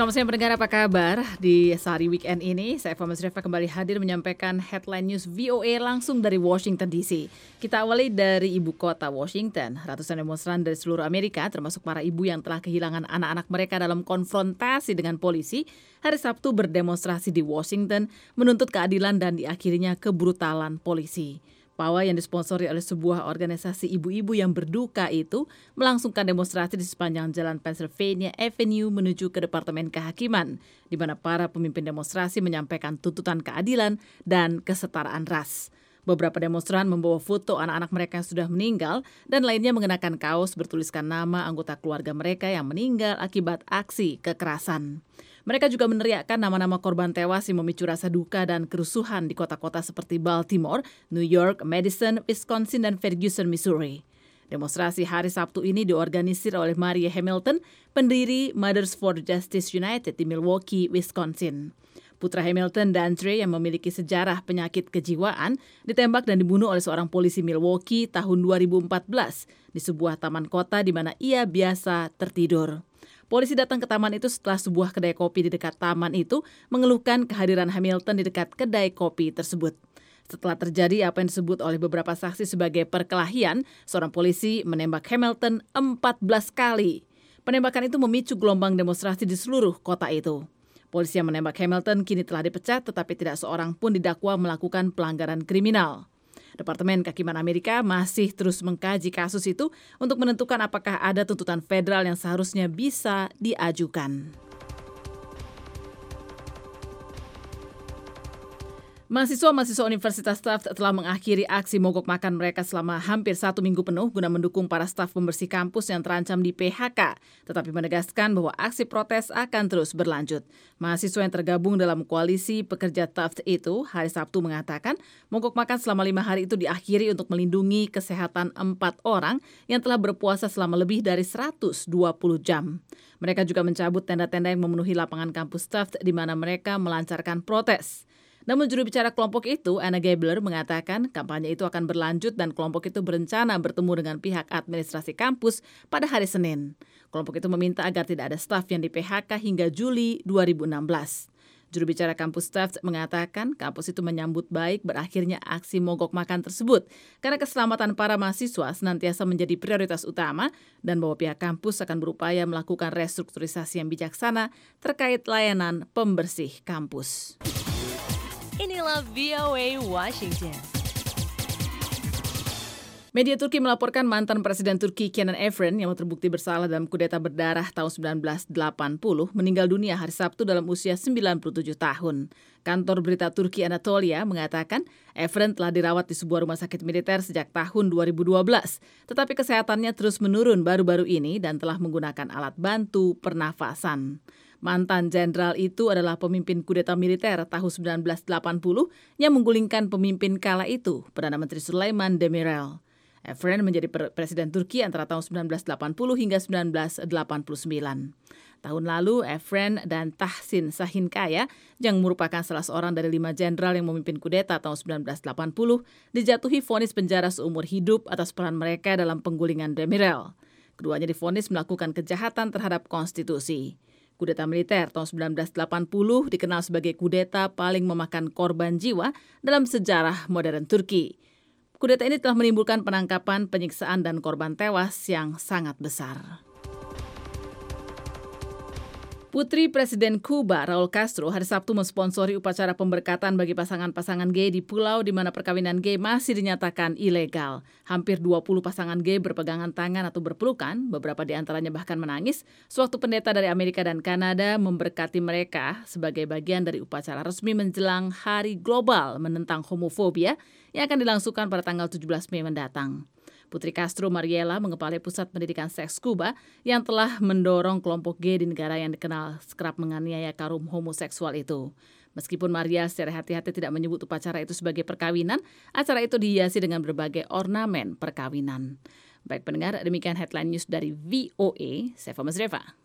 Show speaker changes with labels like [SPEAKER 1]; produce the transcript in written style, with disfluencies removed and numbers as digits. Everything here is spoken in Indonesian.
[SPEAKER 1] Selamat siang pendengar, apa kabar? Di sehari weekend ini, saya Fama Zrefa kembali hadir menyampaikan headline news VOA langsung dari Washington DC. Kita awali dari ibu kota Washington. Ratusan demonstran dari seluruh Amerika, termasuk para ibu yang telah kehilangan anak-anak mereka dalam konfrontasi dengan polisi, hari Sabtu berdemonstrasi di Washington menuntut keadilan dan diakhirinya kebrutalan polisi. Pawai yang disponsori oleh sebuah organisasi ibu-ibu yang berduka itu melangsungkan demonstrasi di sepanjang jalan Pennsylvania Avenue menuju ke Departemen Kehakiman, di mana para pemimpin demonstrasi menyampaikan tuntutan keadilan dan kesetaraan ras. Beberapa demonstran membawa foto anak-anak mereka yang sudah meninggal dan lainnya mengenakan kaos bertuliskan nama anggota keluarga mereka yang meninggal akibat aksi kekerasan. Mereka juga meneriakkan nama-nama korban tewas yang memicu rasa duka dan kerusuhan di kota-kota seperti Baltimore, New York, Madison, Wisconsin, dan Ferguson, Missouri. Demonstrasi hari Sabtu ini diorganisir oleh Maria Hamilton, pendiri Mothers for Justice United di Milwaukee, Wisconsin. Putra Hamilton, Dantre, yang memiliki sejarah penyakit kejiwaan, ditembak dan dibunuh oleh seorang polisi Milwaukee tahun 2014 di sebuah taman kota di mana ia biasa tertidur. Polisi datang ke taman itu setelah sebuah kedai kopi di dekat taman itu mengeluhkan kehadiran Hamilton di dekat kedai kopi tersebut. Setelah terjadi apa yang disebut oleh beberapa saksi sebagai perkelahian, seorang polisi menembak Hamilton 14 kali. Penembakan itu memicu gelombang demonstrasi di seluruh kota itu. Polisi yang menembak Hamilton kini telah dipecat, tetapi tidak seorang pun didakwa melakukan pelanggaran kriminal. Departemen Kehakiman Amerika masih terus mengkaji kasus itu untuk menentukan apakah ada tuntutan federal yang seharusnya bisa diajukan. Mahasiswa-mahasiswa Universitas Taft telah mengakhiri aksi mogok makan mereka selama hampir 1 minggu penuh guna mendukung para staf pembersih kampus yang terancam di PHK, tetapi menegaskan bahwa aksi protes akan terus berlanjut. Mahasiswa yang tergabung dalam koalisi pekerja Taft itu hari Sabtu mengatakan mogok makan selama 5 hari itu diakhiri untuk melindungi kesehatan 4 orang yang telah berpuasa selama lebih dari 120 jam. Mereka juga mencabut tenda-tenda yang memenuhi lapangan kampus Taft di mana mereka melancarkan protes. Namun juru bicara kelompok itu, Anna Gabler, mengatakan kampanye itu akan berlanjut dan kelompok itu berencana bertemu dengan pihak administrasi kampus pada hari Senin. Kelompok itu meminta agar tidak ada staf yang di-PHK hingga Juli 2016. Juru bicara kampus Taft mengatakan kampus itu menyambut baik berakhirnya aksi mogok makan tersebut karena keselamatan para mahasiswa senantiasa menjadi prioritas utama dan bahwa pihak kampus akan berupaya melakukan restrukturisasi yang bijaksana terkait layanan pembersih kampus.
[SPEAKER 2] Inilah VOA Washington.
[SPEAKER 1] Media Turki melaporkan mantan Presiden Turki Kenan Evren yang terbukti bersalah dalam kudeta berdarah tahun 1980 meninggal dunia hari Sabtu dalam usia 97 tahun. Kantor berita Turki Anatolia mengatakan Evren telah dirawat di sebuah rumah sakit militer sejak tahun 2012, tetapi kesehatannya terus menurun baru-baru ini dan telah menggunakan alat bantu pernafasan. Mantan jenderal itu adalah pemimpin kudeta militer tahun 1980 yang menggulingkan pemimpin kala itu, Perdana Menteri Sulaiman Demirel. Evren menjadi presiden Turki antara tahun 1980 hingga 1989. Tahun lalu, Evren dan Tahsin Sahinkaya, yang merupakan salah seorang dari 5 jenderal yang memimpin kudeta tahun 1980, dijatuhi vonis penjara seumur hidup atas peran mereka dalam penggulingan Demirel. Keduanya divonis melakukan kejahatan terhadap konstitusi. Kudeta militer tahun 1980 dikenal sebagai kudeta paling memakan korban jiwa dalam sejarah modern Turki. Kudeta ini telah menimbulkan penangkapan, penyiksaan, dan korban tewas yang sangat besar. Putri Presiden Kuba, Raul Castro, hari Sabtu mensponsori upacara pemberkatan bagi pasangan-pasangan gay di pulau di mana perkawinan gay masih dinyatakan ilegal. Hampir 20 pasangan gay berpegangan tangan atau berpelukan, beberapa di antaranya bahkan menangis, sewaktu pendeta dari Amerika dan Kanada memberkati mereka sebagai bagian dari upacara resmi menjelang Hari Global menentang homofobia yang akan dilangsungkan pada tanggal 17 Mei mendatang. Putri Castro, Mariela, mengepalai pusat pendidikan seks Kuba yang telah mendorong kelompok gay di negara yang dikenal kerap menganiaya kaum homoseksual itu. Meskipun Maria secara hati-hati tidak menyebut upacara itu sebagai perkawinan, acara itu dihiasi dengan berbagai ornamen perkawinan. Baik pendengar, demikian headline news dari VOA. Saya Fama Zrefa.